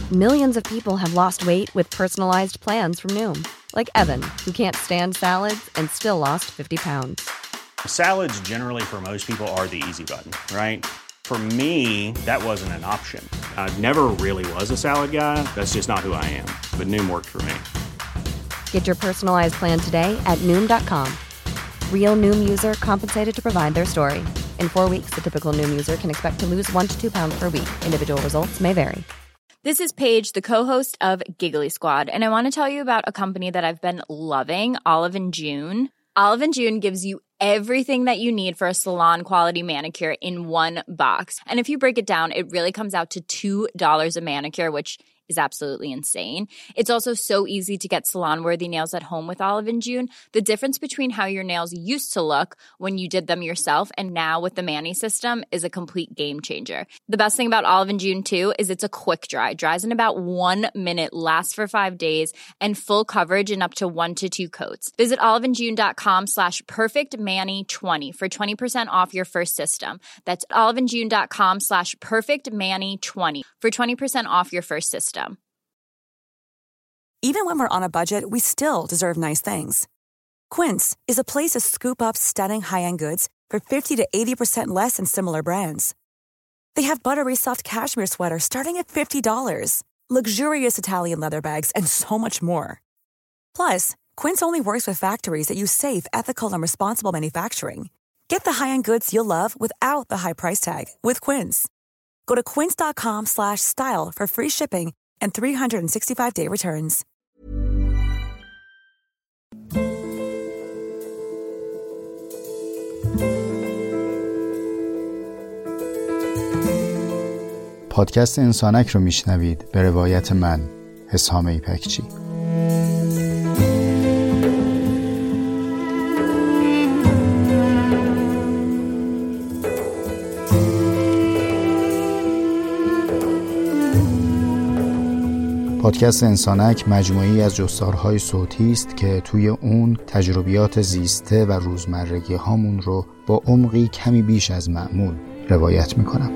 Millions of people have lost weight with personalized plans from Noom. Like Evan, who can't stand salads and still lost 50 pounds. Salads generally for most people are the easy button, right? For me, that wasn't an option. I never really was a salad guy. That's just not who I am. But Noom worked for me. Get your personalized plan today at Noom.com. Real Noom user compensated to provide their story. In 4 weeks, the typical Noom user can expect to lose 1 to 2 pounds per week. Individual results may vary. This is Paige, the co-host of Giggly Squad, and I want to tell you about a company that I've been loving, Olive & June. Olive & June gives you everything that you need for a salon-quality manicure in one box. And if you break it down, it really comes out to $2 a manicure, which is absolutely insane. It's also so easy to get salon-worthy nails at home with Olive & June. The difference between how your nails used to look when you did them yourself and now with the Mani system is a complete game changer. The best thing about Olive & June, too, is it's a quick dry. Dries in about 1 minute, lasts for 5 days, and full coverage in up to 1 to 2 coats. Visit oliveandjune.com/perfectmani20 for 20% off your first system. That's oliveandjune.com/perfectmani20 for 20% off your first system. Even when we're on a budget, we still deserve nice things. Quince is a place to scoop up stunning high-end goods for 50 to 80% less than similar brands. They have buttery soft cashmere sweaters starting at $50, luxurious Italian leather bags, and so much more. Plus, Quince only works with factories that use safe, ethical, and responsible manufacturing. Get the high-end goods you'll love without the high price tag with Quince. Go to quince.com/style for free shipping and 365-day returns. پادکست انسانک رو میشنوید به روایت من، حسام ایپکچی. پادکست انسانک مجموعی از جستارهای صوتی است که توی اون تجربیات زیسته و روزمرگی هامون رو با عمقی کمی بیش از معمول روایت میکنم.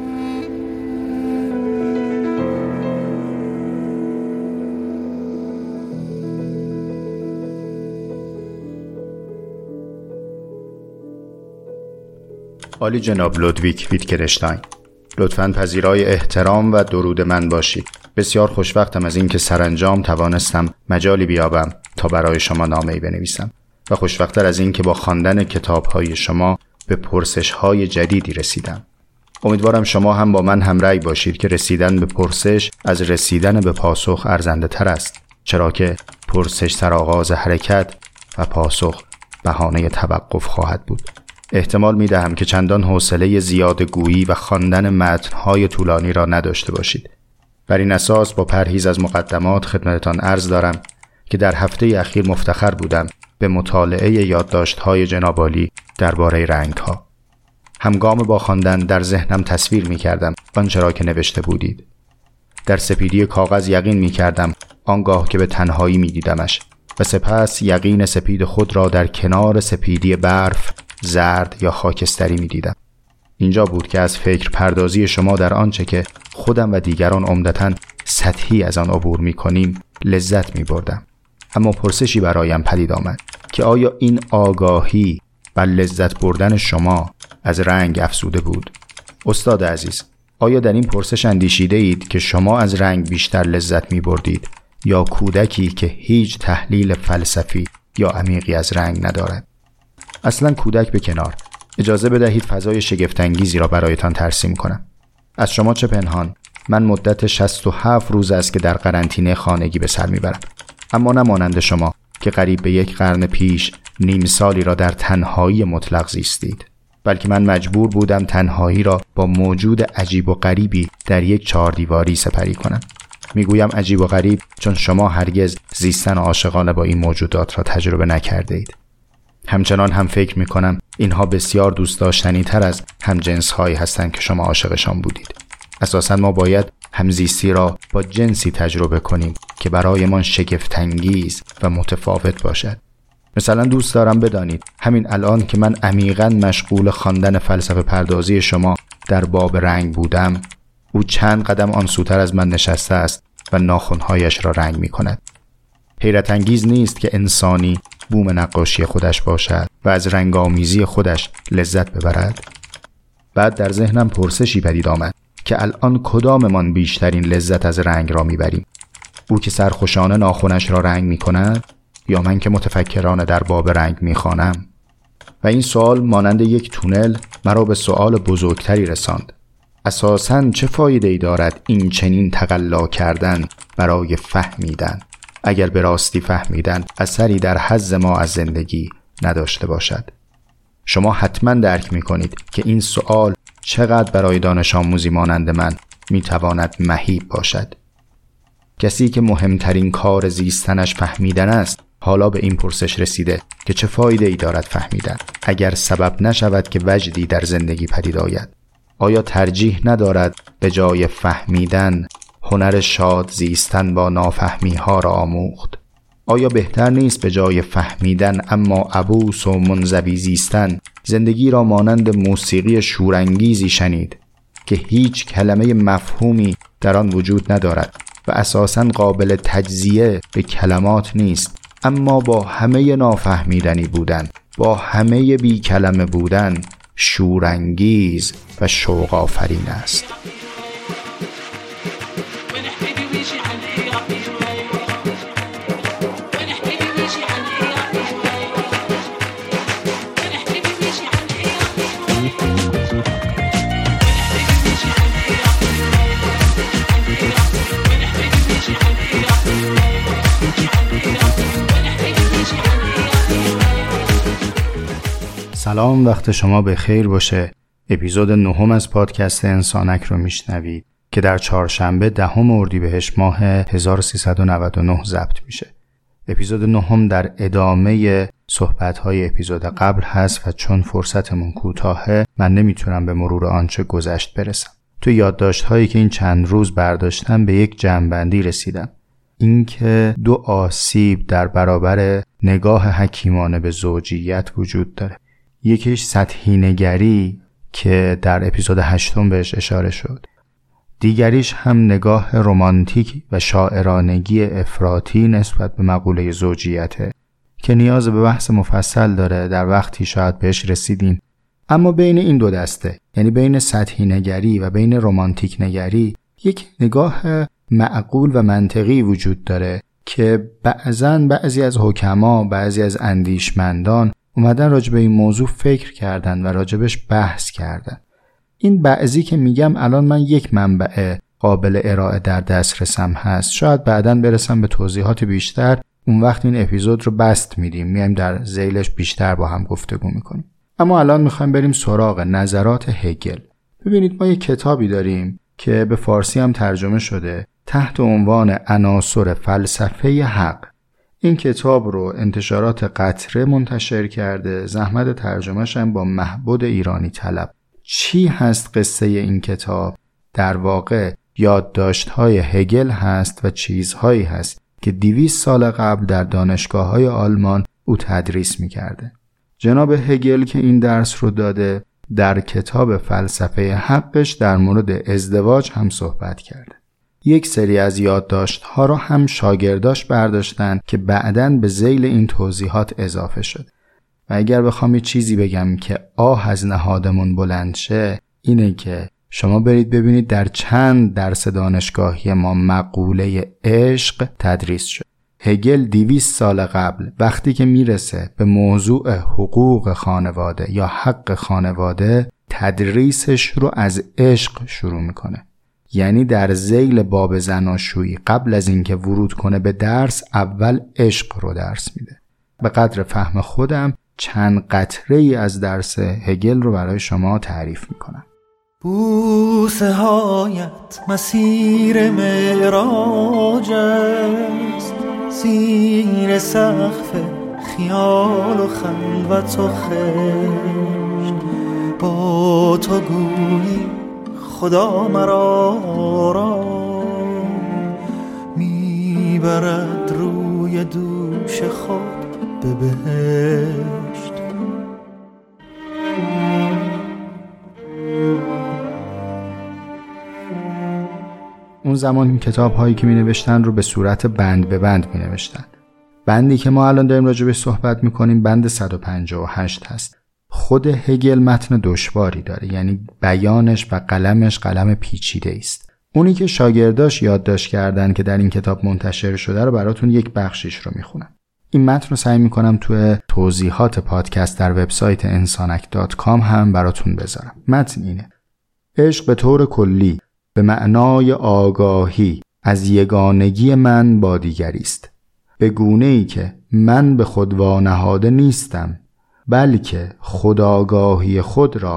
عالی جناب لودویگ ویتگنشتاین، لطفاً پذیرای احترام و درود من باشید. بسیار خوشوقتم از این که سرانجام توانستم مجالی بیابم تا برای شما نامه‌ای بنویسم و خوشوقتر از این که با خواندن کتاب‌های شما به پرسش‌های جدیدی رسیدم. امیدوارم شما هم با من همرأی باشید که رسیدن به پرسش از رسیدن به پاسخ ارزنده‌تر است، چرا که پرسش سرآغاز حرکت و پاسخ بهانه توقف خواهد بود. احتمال می‌دهم که چندان حوصله زیاد گویی و خواندن متن‌های طولانی را نداشته باشید. بر این اساس با پرهیز از مقدمات خدمتتان عرض دارم که در هفته اخیر مفتخر بودم به مطالعه یادداشت‌های جناب عالی درباره رنگ‌ها. همگام با خواندن در ذهنم تصویر می‌کردم آنچه را که نوشته بودید. در سپیدی کاغذ یقین می‌کردم آنگاه که به تنهایی می‌دیدمش و سپس یقین سپید خود را در کنار سپیدی برف، زرد یا خاکستری می‌دیدم. اینجا بود که از فکر پردازی شما در آنچه که خودم و دیگران عمدتاً سطحی از آن عبور می‌کنیم لذت می‌بردم. اما پرسشی برایم پدید آمد که آیا این آگاهی و لذت بردن شما از رنگ افزوده بود؟ استاد عزیز، آیا در این پرسش اندیشیده اید که شما از رنگ بیشتر لذت می‌بردید یا کودکی که هیچ تحلیل فلسفی یا عمیقی از رنگ ندارد؟ اصلاً کودک به کنار، اجازه بدهید فضای شگفت‌انگیزی را برایتان ترسیم کنم. از شما چه پنهان، من مدت 67 روز است که در قرنطینه خانگی به سر میبرم. اما نه مانند شما که قریب به 1 قرن پیش نیم سالی را در تنهایی مطلق زیستید، بلکه من مجبور بودم تنهایی را با موجود عجیب و غریبی در یک 4 دیواری سپری کنم. میگویم عجیب و غریب چون شما هرگز زیستن عاشقانه با این موجودات را تجربه نکرده اید. همچنان هم فکر میکنم اینها بسیار دوست داشتنی تر از همجنس هایی هستند که شما عاشقشان بودید. اساساً ما باید همزیستی را با جنسی تجربه کنیم که برایمان شگفت‌انگیز و متفاوت باشد. مثلا دوست دارم بدانید همین الان که من عمیقاً مشغول خواندن فلسفه پردازی شما در باب رنگ بودم، او چند قدم آن سوتر از من نشسته است و ناخن‌هایش را رنگ می‌کند. حیرت انگیز نیست که انسانی بوم نقاشی خودش باشد و از رنگامیزی خودش لذت ببرد. بعد در ذهنم پرسشی پدید آمد که الان کداممان بیشترین لذت از رنگ را میبریم؟ او که سرخوشانه ناخنش را رنگ میکند یا من که متفکرانه در باب رنگ میخوانم؟ و این سوال مانند یک تونل مرا به سوال بزرگتری رساند. اساساً چه فایده‌ای دارد این چنین تقلا کردن برای فهمیدن اگر به راستی فهمیدن اثری در حظ ما از زندگی نداشته باشد؟ شما حتما درک می‌کنید که این سوال چقدر برای دانش آموزی مانند من می‌تواند مهیب باشد. کسی که مهمترین کار زیستنش فهمیدن است، حالا به این پرسش رسیده که چه فایده‌ای دارد فهمیدن اگر سبب نشود که وجدی در زندگی پدید آید؟ آیا ترجیح ندارد به جای فهمیدن هنر شاد زیستن با نافهمی ها را آموخت؟ آیا بهتر نیست به جای فهمیدن اما عبوس و منزوی زیستن زندگی را مانند موسیقی شورانگیزی شنید که هیچ کلمه مفهومی در آن وجود ندارد و اساساً قابل تجزیه به کلمات نیست، اما با همه نافهمیدنی بودن، با همه بی کلمه بودن شورانگیز و شوق آفرین است؟ سلام، وقت شما به خیر باشه. اپیزود 9 از پادکست انسانک رو میشنوید که در چهارشنبه 10 اردیبهشت ماه 1399 ضبط میشه. اپیزود 9 در ادامه صحبت‌های اپیزود قبل هست و چون فرصتمون کوتاهه من نمیتونم به مرور آنچه گذشت برسم. تو یادداشت‌هایی که این چند روز برداشتم به یک جمع‌بندی رسیدم. اینکه 2 آسیب در برابر نگاه حکیمانه به زوجیت وجود داره. یکیش سطحی نگری که در اپیزود 8 بهش اشاره شد. دیگریش هم نگاه رمانتیک و شاعرانگی افراطی نسبت به مقوله زوجیته که نیاز به بحث مفصل داره، در وقتی شاید بهش رسیدیم. اما بین این دو دسته، یعنی بین سطحی نگری و بین رمانتیک نگری، یک نگاه معقول و منطقی وجود داره که بعضی از حکما، بعضی از اندیشمندان اومدن راجع به این موضوع فکر کردن و راجبش بحث کردن. این بعضی که میگم الان من یک منبع قابل ارائه در دسترسم هست، شاید بعداً برسم به توضیحات بیشتر، اون وقت این اپیزود رو بست میدیم، میایم در ذیلش بیشتر با هم گفتگو میکنیم. اما الان میخوایم بریم سراغ نظرات هگل. ببینید ما یک کتابی داریم که به فارسی هم ترجمه شده تحت عنوان عناصر فلسفه حق. این کتاب رو انتشارات قطره منتشر کرده، زحمت ترجمه‌ش هم با مهبد ایرانی طلب. چی هست قصه این کتاب؟ در واقع یادداشت‌های هگل هست و چیزهایی هست که 200 سال قبل در دانشگاه‌های آلمان او تدریس می‌کرده. جناب هگل که این درس رو داده در کتاب فلسفه حقش در مورد ازدواج هم صحبت کرده. یک سری از یادداشت‌ها رو هم شاگرداش برداشتن که بعداً به ذیل این توضیحات اضافه شد. و اگر بخوام یه چیزی بگم که آه از نهادمون بلند شه، اینه که شما برید ببینید در چند درس دانشگاهی ما مقوله عشق تدریس شد. هگل 200 سال قبل وقتی که میرسه به موضوع حقوق خانواده یا حق خانواده، تدریسش رو از عشق شروع میکنه. یعنی در ذیل باب زناشویی قبل از اینکه ورود کنه به درس، اول عشق رو درس میده. به قدر فهم خودم چند قطره ای از درس هگل رو برای شما تعریف میکنم. بوسه هایت مسیر معراج است، زیر سقف خیال و خلوت و خشت. با تو گویی خدا مرا را میبرد روی دوش خود به بهشت. اون اون زمان این کتاب هایی که می نوشتن رو به صورت بند به بند می نوشتن. بندی که ما الان داریم راجع بهش صحبت می کنیم بند 158 هست. خود هگل متن دشواری داره، یعنی بیانش و قلمش قلم پیچیده است. اونی که شاگرداش یادداشت کردن که در این کتاب منتشر شده رو براتون یک بخشش رو میخونم. این متن رو سعی میکنم توی توضیحات پادکست در وبسایت insanak.com هم براتون بذارم. متن اینه: عشق به طور کلی به معنای آگاهی از یگانگی من با دیگری است، به گونه‌ای که من به خود وانهاده نیستم، بلکه خودآگاهی خود را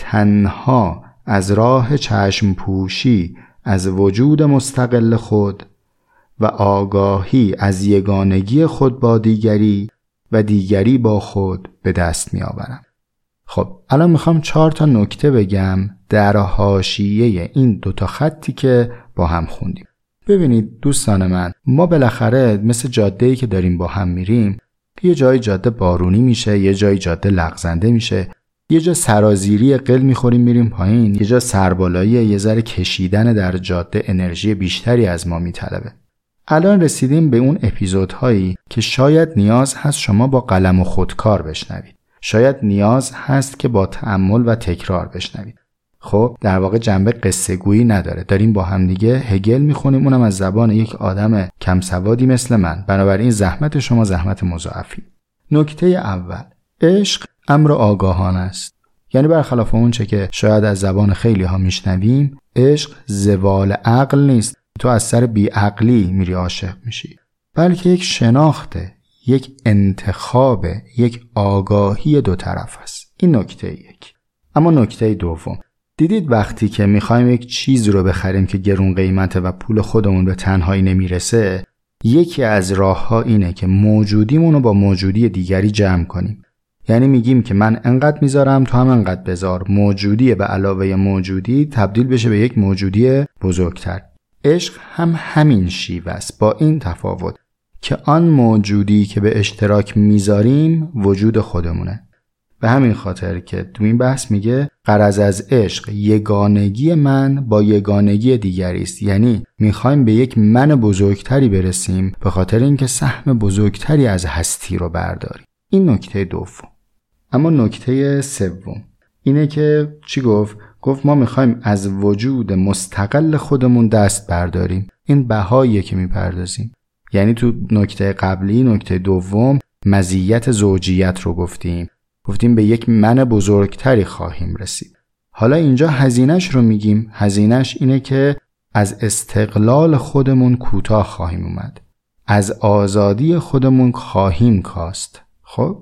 تنها از راه چشم پوشی از وجود مستقل خود و آگاهی از یگانگی خود با دیگری و دیگری با خود به دست می آورم. خب الان میخوام 4 تا نکته بگم در حاشیه این 2 تا خطی که با هم خوندیم. ببینید دوستان من، ما بالاخره مثل جاده‌ای که داریم با هم میریم، یه جای جاده بارونی میشه، یه جای جاده لغزنده میشه، یه جا سرازیری قل میخوریم میریم پایین، یه جا سربالایی، یه ذره کشیدن در جاده انرژی بیشتری از ما میطلبه. الان رسیدیم به اون اپیزودهایی که شاید نیاز هست شما با قلم و خودکار بشنوید، شاید نیاز هست که با تأمل و تکرار بشنوید. خب در واقع جنبه قصه گویی نداره، داریم با هم دیگه هگل میخونیم، اونم از زبان یک آدم کم سوادی مثل من. بنابراین زحمت شما زحمت مضاعفی. نکته اول، عشق امر آگاهانه است. یعنی برخلاف اون چه که شاید از زبان خیلی ها میشنویم، عشق زوال عقل نیست، تو از سر بی عقلی میری عاشق میشی، بلکه یک شناخته، یک انتخاب، یک آگاهی 2 طرف است. این نکته یک. اما نکته دوم، دیدید وقتی که میخوایم یک چیز رو بخریم که گرون قیمته و پول خودمون به تنهایی نمیرسه، یکی از راه‌ها اینه که موجودیمون رو با موجودی دیگری جمع کنیم. یعنی میگیم که من انقدر میذارم، تو هم انقدر بذار، موجودی به علاوه موجودی تبدیل بشه به یک موجودی بزرگتر. عشق هم همین شیوه است، با این تفاوت که آن موجودی که به اشتراک میذاریم وجود خودمونه. به همین خاطر که تو این بحث میگه غرض از عشق یگانگی من با یگانگی دیگری است. یعنی میخوایم به یک من بزرگتری برسیم به خاطر اینکه سهم بزرگتری از هستی رو برداریم. این نکته دوم. اما نکته سوم اینه که چی گفت؟ گفت ما میخوایم از وجود مستقل خودمون دست برداریم. این بهاییه که میپردازیم. یعنی تو نکته قبلی، نکته دوم، مزیت زوجیت رو گفتیم به یک من بزرگتری خواهیم رسید. حالا اینجا هزینه‌اش رو میگیم. هزینه‌اش اینه که از استقلال خودمون کوتاه خواهیم اومد، از آزادی خودمون خواهیم کاست. خب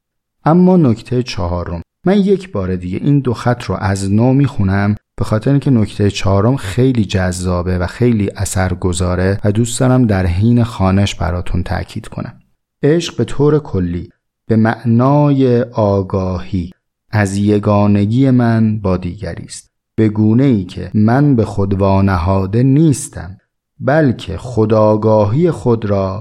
اما نکته 4، من یک بار دیگه این 2 خط رو از نو میخونم به خاطر اینکه نکته 4 خیلی جذابه و خیلی اثرگذاره و دوست دارم در حین خوانش براتون تاکید کنم. عشق به طور کلی به معنای آگاهی از یگانگی من با دیگری است، به گونه‌ای که من به خود وانهاده نیستم، بلکه خودآگاهی خود را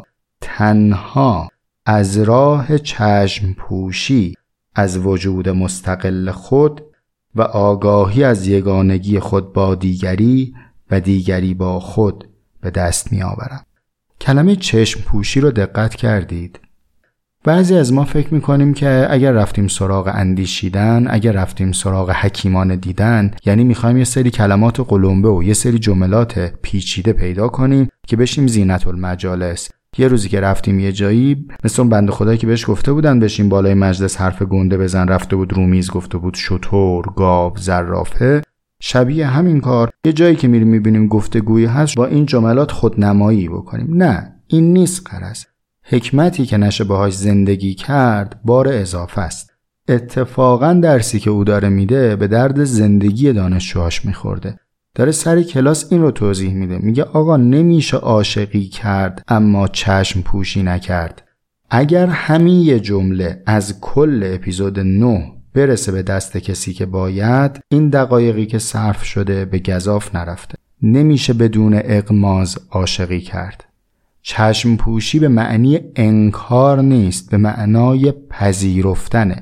تنها از راه چشم پوشی از وجود مستقل خود و آگاهی از یگانگی خود با دیگری و دیگری با خود به دست می آورم. کلمه چشم پوشی رو دقت کردید؟ بعضی از ما فکر میکنیم که اگر رفتیم سراغ اندیشیدن، اگر رفتیم سراغ حکیمان دیدن، یعنی میخوایم یه سری کلمات قلمبه و یه سری جملات پیچیده پیدا کنیم که بشیم زینت المجالس. یه روزی که رفتیم یه جایی، مثل اون بنده خدایی که بهش گفته بودن بشیم بالای مجلس حرف گنده بزن، رفته بود رو میز گفته بود شتر، گاو، زرافه. شبیه همین کار یه جایی که میریم میبینیم گفتگویی هست با این جملات خودنمایی بکنیم. نه، این نیست غرض. حکمتی که نشه باهاش زندگی کرد بار اضافه است. اتفاقاً درسی که او داره میده به درد زندگی دانشجوهاش میخورده. داره سر کلاس این رو توضیح میده، میگه آقا نمیشه عاشقی کرد اما چشم پوشی نکرد. اگر همین یه جمله از کل اپیزود 9 برسه به دست کسی که باید، این دقایقی که صرف شده به گزاف نرفته. نمیشه بدون اغماض عاشقی کرد. چشم پوشی به معنی انکار نیست، به معنای پذیرفتنه.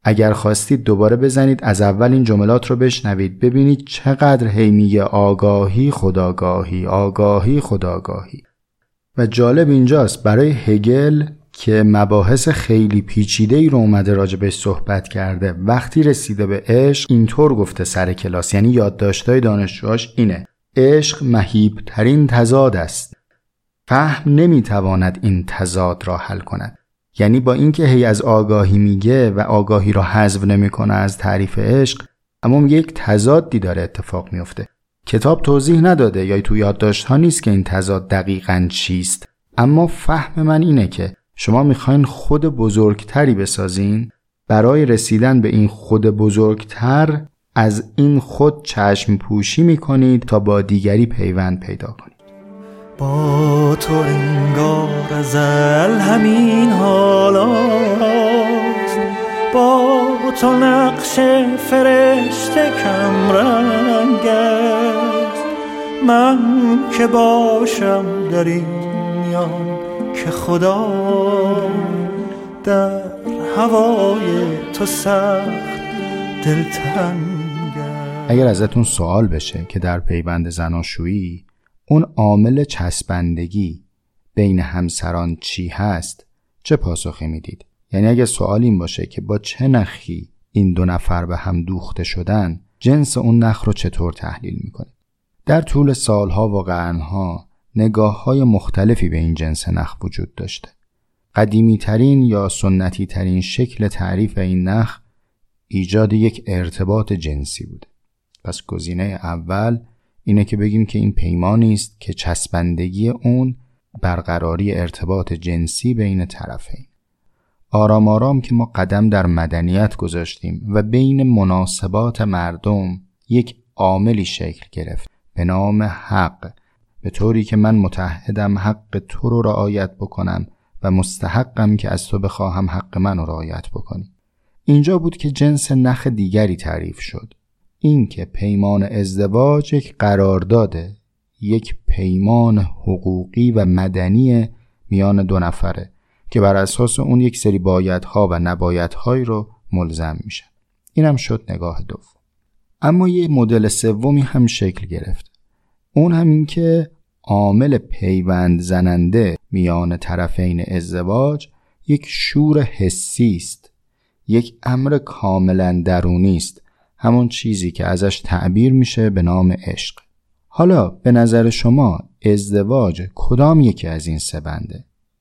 اگر خواستید دوباره بزنید از اول این جملات رو بشنوید، ببینید چقدر هی میگه آگاهی خودآگاهی، آگاهی خودآگاهی. و جالب اینجاست برای هگل که مباحث خیلی پیچیده‌ای رو اومده راجبش صحبت کرده، وقتی رسیده به عشق اینطور گفته سر کلاس، یعنی یادداشت‌های دانشجوهاش اینه: عشق مهیب‌ترین تضاد است. فهم نمیتواند این تضاد را حل کند. یعنی با اینکه هی از آگاهی میگه و آگاهی را حذف نمیکنه از تعریف عشق، اما یک تضادی داره اتفاق میفته. کتاب توضیح نداده یا تو یادداشت‌ها نیست که این تضاد دقیقاً چیست، اما فهم من اینه که شما میخواین خود بزرگتری بسازین، برای رسیدن به این خود بزرگتر از این خود چشم پوشی میکنید تا با دیگری پیوند پیدا کنید. با تو انگار ازل همین حالاست، با تو نقش فرشته کم رنگ است. من که باشم در این میان که خدا در هوای تو سخت دلتنگ است. اگر ازتون سوال بشه که در پیوند زناشویی اون عامل چسبندگی بین همسران چی هست، چه پاسخی میدید؟ یعنی اگه سوال این باشه که با چه نخی این دو نفر به هم دوخته شدن، جنس اون نخ رو چطور تحلیل میکنید؟ در طول سالها و قرنها نگاه‌های مختلفی به این جنس نخ وجود داشته. قدیمی ترین یا سنتی ترین شکل تعریف این نخ ایجاد یک ارتباط جنسی بوده. پس گزینه اول اینه که بگیم که این پیمانی است که چسبندگی اون برقراری ارتباط جنسی بین طرفین. آرام آرام که ما قدم در مدنیت گذاشتیم و بین مناسبات مردم یک عاملی شکل گرفت به نام حق، به طوری که من متعهدم حق تو رو رعایت بکنم و مستحقم که از تو بخواهم حق من رو رعایت بکنی. اینجا بود که جنس نخ دیگری تعریف شد، این که پیمان ازدواج یک قرارداده، یک پیمان حقوقی و مدنی میان دو نفره که بر اساس اون یک سری بایدها و نبایدهایی رو ملزم میشه. اینم شد نگاه دوم. اما یه مدل سومی هم شکل گرفت، اون هم این که عامل پیوند زننده میان طرفین ازدواج یک شور حسی است، یک امر کاملا درونی است، همون چیزی که ازش تعبیر میشه به نام عشق. حالا به نظر شما ازدواج کدام یکی از این سه بنده؟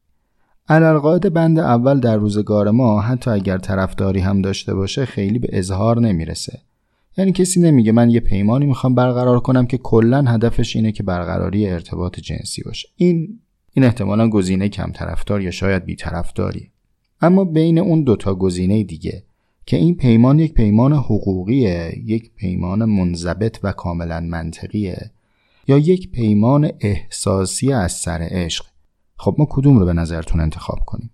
علالقاعده بند اول در روزگار ما حتی اگر طرفداری هم داشته باشه خیلی به اظهار نمیرسه. یعنی کسی نمیگه من یه پیمانی میخوام برقرار کنم که کلن هدفش اینه که برقراری ارتباط جنسی باشه. این احتمالاً گزینه کم طرفدار یا شاید بی طرفداری. اما بین اون دوتا گزینه دیگه که این پیمان یک پیمان حقوقیه، یک پیمان منضبط و کاملا منطقیه، یا یک پیمان احساسی از سر عشق، خب ما کدوم رو به نظرتون انتخاب کنیم؟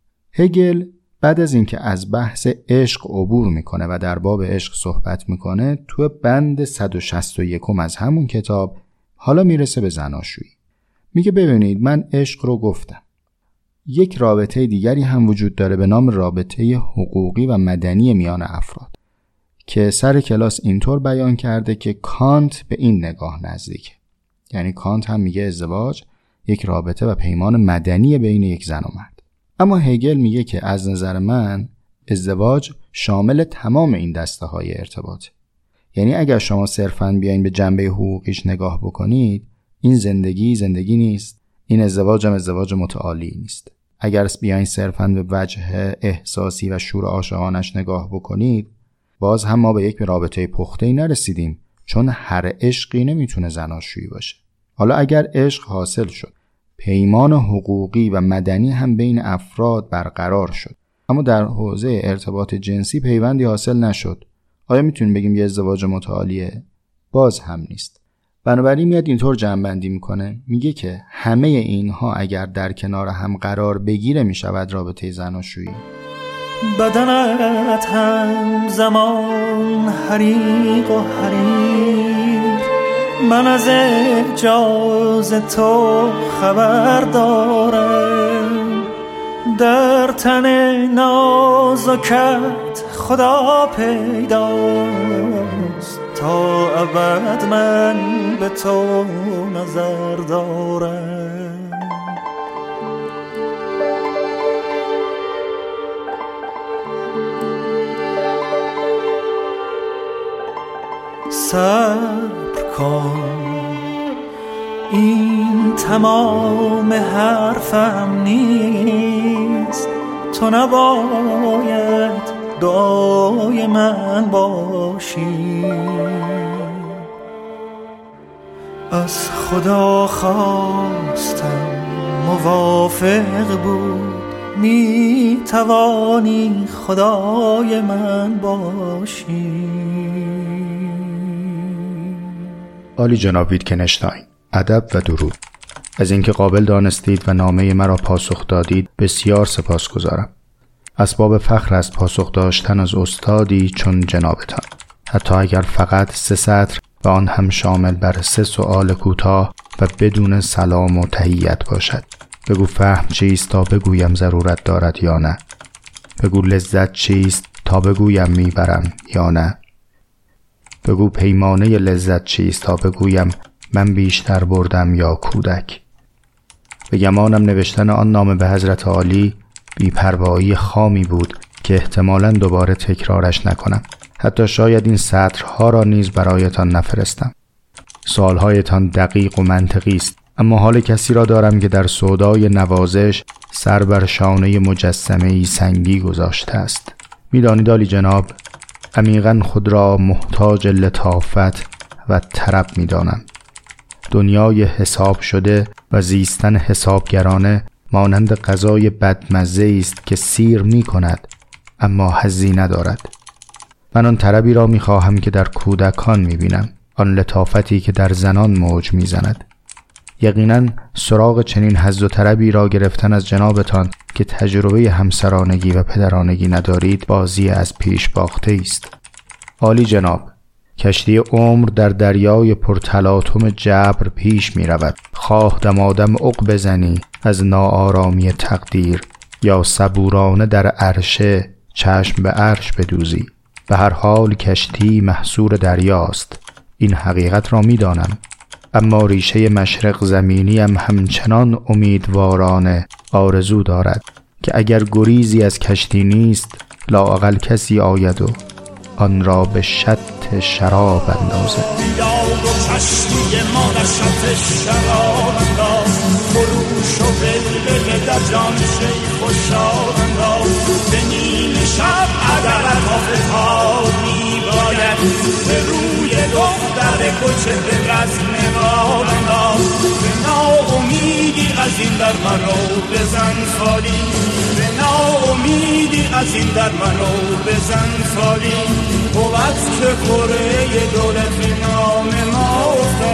هگل بعد از اینکه از بحث عشق عبور میکنه و در باب عشق صحبت میکنه، تو بند 161 از همون کتاب حالا میرسه به زناشویی. میگه ببینید من عشق رو گفتم، یک رابطه دیگری هم وجود داره به نام رابطه حقوقی و مدنی میان افراد که سر کلاس اینطور بیان کرده که کانت به این نگاه نزدیکه. یعنی کانت هم میگه ازدواج یک رابطه و پیمان مدنی بین یک زن و مرد. اما هگل میگه که از نظر من ازدواج شامل تمام این دسته های ارتباط. یعنی اگر شما صرفاً بیاین به جنبه حقوقیش نگاه بکنید، این زندگی نیست، این ازدواج هم ازدواج متعالی نیست. اگر بیاین صرفاً به وجه احساسی و شور عاشقانش نگاه بکنید، باز هم ما به یک رابطه پخته‌ای نرسیدیم، چون هر عشقی نمیتونه زناشویی باشه. حالا اگر عشق حاصل شد، پیمان حقوقی و مدنی هم بین افراد برقرار شد، اما در حوزه ارتباط جنسی پیوندی حاصل نشد، آیا میتونیم بگیم یه ازدواج متعالیه؟ باز هم نیست. بنابراین میاد اینطور جمع‌بندی میکنه، میگه که همه اینها اگر در کنار هم قرار بگیره میشود رابطه زناشویی. بدنت هم زمان حریق و حریر، من از اعجاز تو خبر دارم، در تن نازکت خدا پیداست تا ابد من به تو نظر دارم. صبر کن، این تمام حرفم نیست، تو نباید دعای من باشی. از خدا خواستم موافق بود، می توانی خدای من باشی. عالی جناب ویتکنشتاین، ادب و درود. از اینکه قابل دانستید و نامه مرا پاسخ دادید بسیار سپاسگزارم. اسباب فخر است پاسخ داشتن از استادی چون جنابتان، حتی اگر فقط 3 سطر و آن هم شامل بر 3 سؤال کوتاه و بدون سلام و تحیت باشد. بگو فهم چیست تا بگویم ضرورت دارد یا نه. بگو لذت چیست تا بگویم میبرم یا نه. بگو پیمانه لذت چیست تا بگویم من بیشتر بردم یا کودک. به گمانم نوشتن آن نامه به حضرت عالی بی‌پروایی خامی بود که احتمالاً دوباره تکرارش نکنم. حتی شاید این سطرها را نیز برایتان نفرستم. سوالهایتان دقیق و منطقی است، اما حال کسی را دارم که در سودای نوازش سر بر شانه مجسمه‌ای سنگی گذاشته است. می‌دانید عالی جناب، عمیقاً خود را محتاج لطافت و طرب می‌دانم. دنیای حساب شده و زیستن حسابگرانه مانند غذای بدمزه است که سیر می‌کند اما حظی ندارد. من آن طربی را می‌خواهم که در کودکان می‌بینم، آن لطافتی که در زنان موج می‌زند. یقیناً سراغ چنین حظ و طربی را گرفتن از جنابتان که تجربه همسرانگی و پدرانگی ندارید بازی از پیش باخته است. عالی جناب، کشتی عمر در دریای پرتلاطم جبر پیش می رود. خواه دمادم عق بزنی از ناآرامی تقدیر، یا صبورانه در عرشه چشم به عرش بدوزی. به هر حال کشتی محصور دریاست، این حقیقت را می دانم. اما ریشه مشرق زمینیم همچنان امیدوارانه آرزو دارد که اگر گریزی از کشتی نیست، لااقل کسی آید و آن را به شط شراب اندازد. یاد و کشتی ما در شط شراب انداز، خروش و بلبل در جان شیخ و شاد انداز. به نیم شب عدلت آفتاب می باید، به روی دختر کوچه به رزم نگاه انداز. به ناامیدی از این در منو بزن فالی، به ناامیدی از این در منو بزن فالی. بود که کره دولت نام ما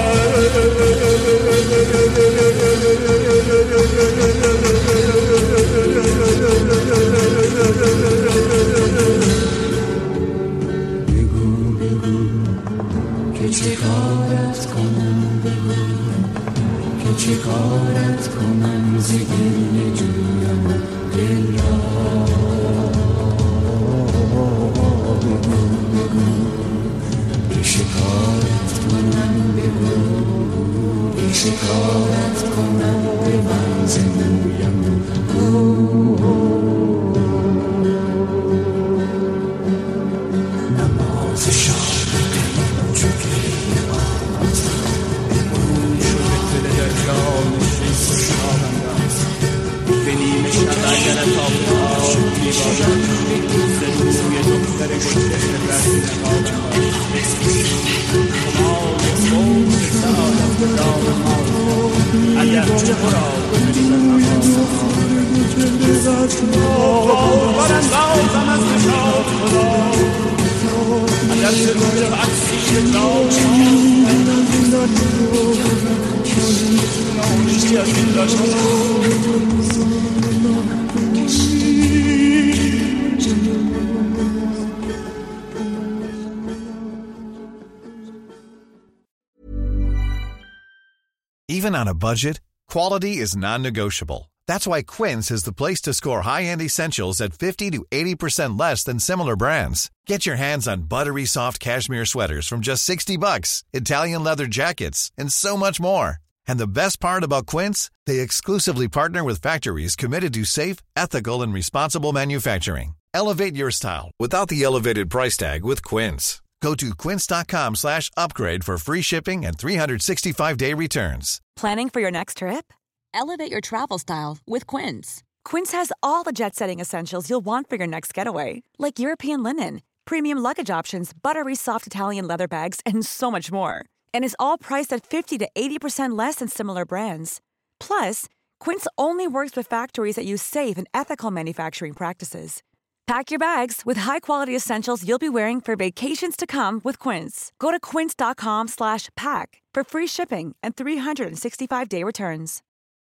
بگو که چه کارت کنم، بگو که چه کارت کنم، ز گریه جویم دل را. شکارت کنم بگو، شکارت کنم به منز مویم نماز شام قیم چکه نماز شده تله در جان شیخ و شام انداز. به نیمه شب اگر تابناز میباشد زدوی دختر گشته رزم نگاه اگر چه برا براندازم از نشاط خدا، اگر چه روی عکسی نامشتی از این داشت. Even on a budget, quality is non-negotiable. That's why Quince is the place to score high-end essentials at 50 to 80% less than similar brands. Get your hands on buttery soft cashmere sweaters from just $60, Italian leather jackets, and so much more. And the best part about Quince, they exclusively partner with factories committed to safe, ethical, and responsible manufacturing. Elevate your style without the elevated price tag with Quince. Go to quince.com/upgrade for free shipping and 365-day returns. Planning for your next trip? Elevate your travel style with Quince. Quince has all the jet-setting essentials you'll want for your next getaway, like European linen, premium luggage options, buttery soft Italian leather bags, and so much more. And is all priced at 50 to 80% less than similar brands. Plus, Quince only works with factories that use safe and ethical manufacturing practices. Pack your bags with high-quality essentials you'll be wearing for vacations to come with Quince. Go to quince.com/pack for free shipping and 365-day returns.